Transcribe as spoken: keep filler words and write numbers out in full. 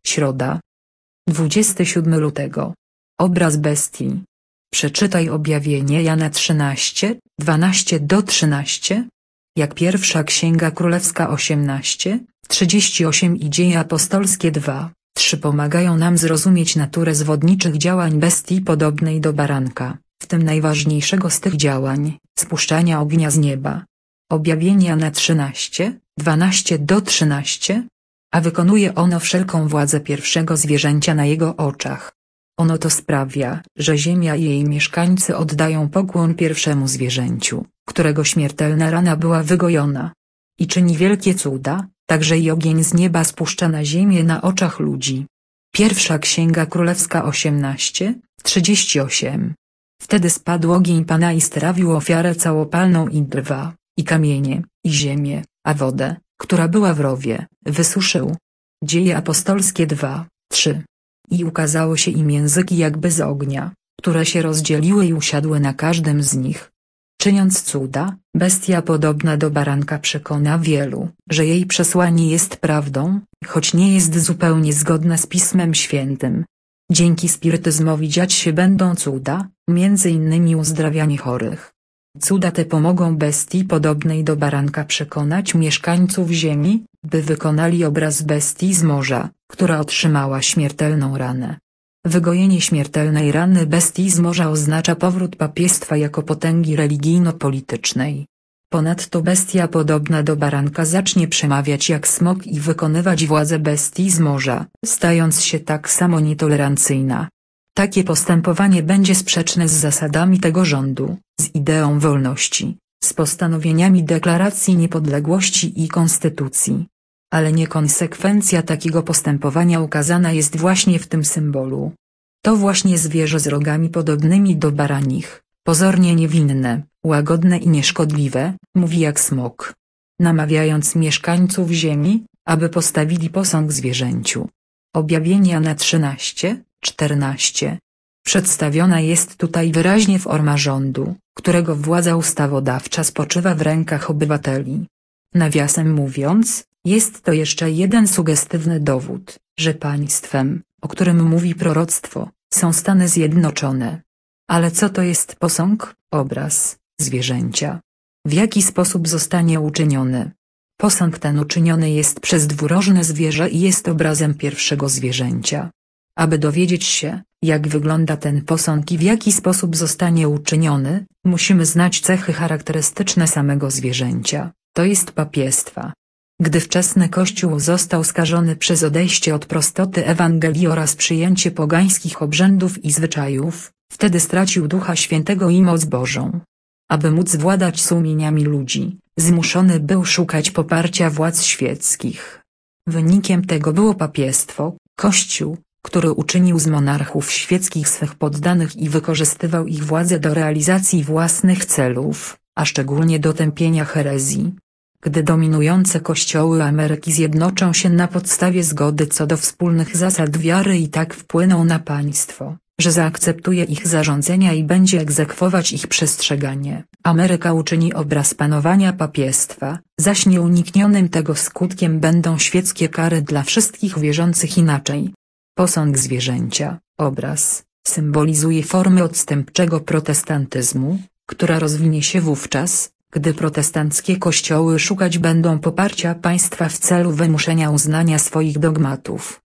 Środa. dwudziestego siódmego lutego. Obraz bestii. Przeczytaj objawienie Jana trzynaście, dwanaście do trzynastu. Jak pierwsza Księga Królewska osiemnaście, trzydzieści osiem i Dzieje apostolskie dwa, trzy pomagają nam zrozumieć naturę zwodniczych działań bestii podobnej do baranka, w tym najważniejszego z tych działań, spuszczania ognia z nieba. Objawienie Jana trzynaście, dwanaście do trzynastu. A wykonuje ono wszelką władzę pierwszego zwierzęcia na jego oczach. Ono to sprawia, że ziemia i jej mieszkańcy oddają pokłon pierwszemu zwierzęciu, którego śmiertelna rana była wygojona. I czyni wielkie cuda, także i ogień z nieba spuszcza na ziemię na oczach ludzi. Pierwsza Księga Królewska osiemnaście, trzydzieści osiem. Wtedy spadł ogień Pana i strawił ofiarę całopalną i drwa, i kamienie, i ziemię, a wodę, która była w rowie, wysuszył. Dzieje apostolskie dwa, trzy. I ukazało się im języki jakby z ognia, które się rozdzieliły i usiadły na każdym z nich. Czyniąc cuda, bestia podobna do baranka przekona wielu, że jej przesłanie jest prawdą, choć nie jest zupełnie zgodne z Pismem Świętym. Dzięki spirytyzmowi dziać się będą cuda, między innymi uzdrawianie chorych. Cuda te pomogą bestii podobnej do baranka przekonać mieszkańców ziemi, by wykonali obraz bestii z morza, która otrzymała śmiertelną ranę. Wygojenie śmiertelnej rany bestii z morza oznacza powrót papiestwa jako potęgi religijno-politycznej. Ponadto bestia podobna do baranka zacznie przemawiać jak smok i wykonywać władzę bestii z morza, stając się tak samo nietolerancyjna. Takie postępowanie będzie sprzeczne z zasadami tego rządu, z ideą wolności, z postanowieniami Deklaracji Niepodległości i Konstytucji. Ale niekonsekwencja takiego postępowania ukazana jest właśnie w tym symbolu. To właśnie zwierzę z rogami podobnymi do baranich, pozornie niewinne, łagodne i nieszkodliwe, mówi jak smok, namawiając mieszkańców ziemi, aby postawili posąg zwierzęciu. Objawienie Jana trzynaście, czternaście. Przedstawiona jest tutaj wyraźnie forma rządu, którego władza ustawodawcza spoczywa w rękach obywateli. Nawiasem mówiąc, jest to jeszcze jeden sugestywny dowód, że państwem, o którym mówi proroctwo, są Stany Zjednoczone. Ale co to jest posąg, obraz, zwierzęcia? W jaki sposób zostanie uczyniony? Posąg ten uczyniony jest przez dwurożne zwierzę i jest obrazem pierwszego zwierzęcia. Aby dowiedzieć się, jak wygląda ten posąg i w jaki sposób zostanie uczyniony, musimy znać cechy charakterystyczne samego zwierzęcia, to jest papiestwa. Gdy wczesny Kościół został skażony przez odejście od prostoty Ewangelii oraz przyjęcie pogańskich obrzędów i zwyczajów, wtedy stracił Ducha Świętego i moc Bożą. Aby móc władać sumieniami ludzi, zmuszony był szukać poparcia władz świeckich. Wynikiem tego było papiestwo, Kościół, który uczynił z monarchów świeckich swych poddanych i wykorzystywał ich władzę do realizacji własnych celów, a szczególnie do tępienia herezji. Gdy dominujące kościoły Ameryki zjednoczą się na podstawie zgody co do wspólnych zasad wiary i tak wpłyną na państwo, że zaakceptuje ich zarządzenia i będzie egzekwować ich przestrzeganie, Ameryka uczyni obraz panowania papiestwa, zaś nieuniknionym tego skutkiem będą świeckie kary dla wszystkich wierzących inaczej. Posąg zwierzęcia, obraz, symbolizuje formy odstępczego protestantyzmu, która rozwinie się wówczas, gdy protestanckie kościoły szukać będą poparcia państwa w celu wymuszenia uznania swoich dogmatów.